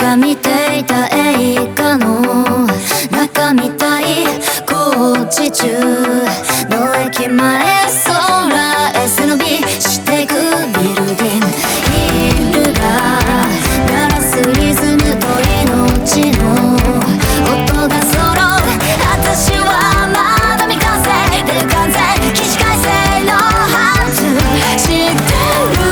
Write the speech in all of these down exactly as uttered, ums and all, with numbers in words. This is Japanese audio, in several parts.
が見ていた映画の中みたい工事中の駅前空 エスエヌビー していくビルディングヒルが鳴らすリズムと命の音が揃う私はまだ未完成で完全起死回生のハート知ってる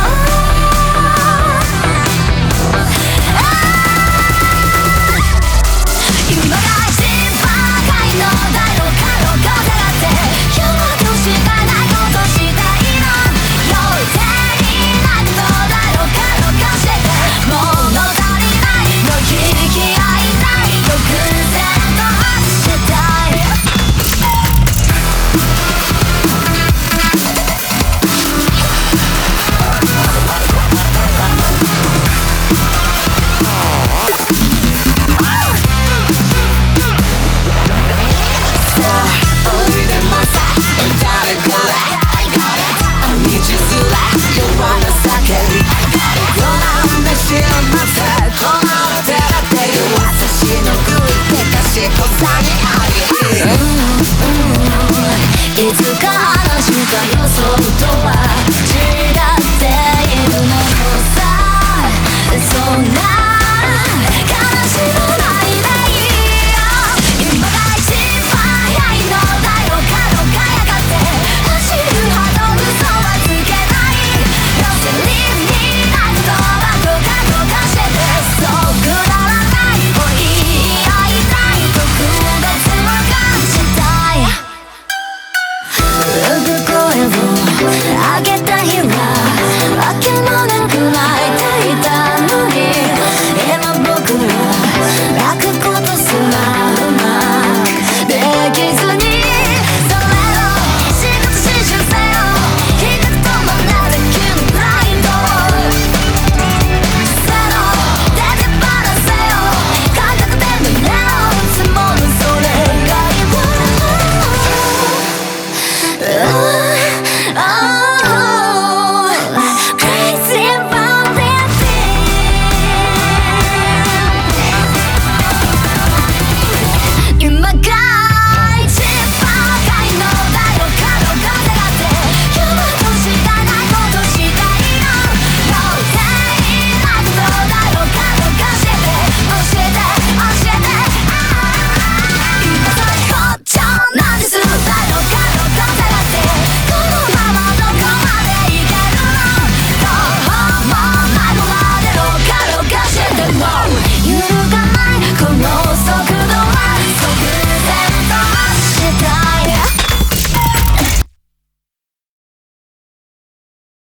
いつか話した予想とは違っているものさそんな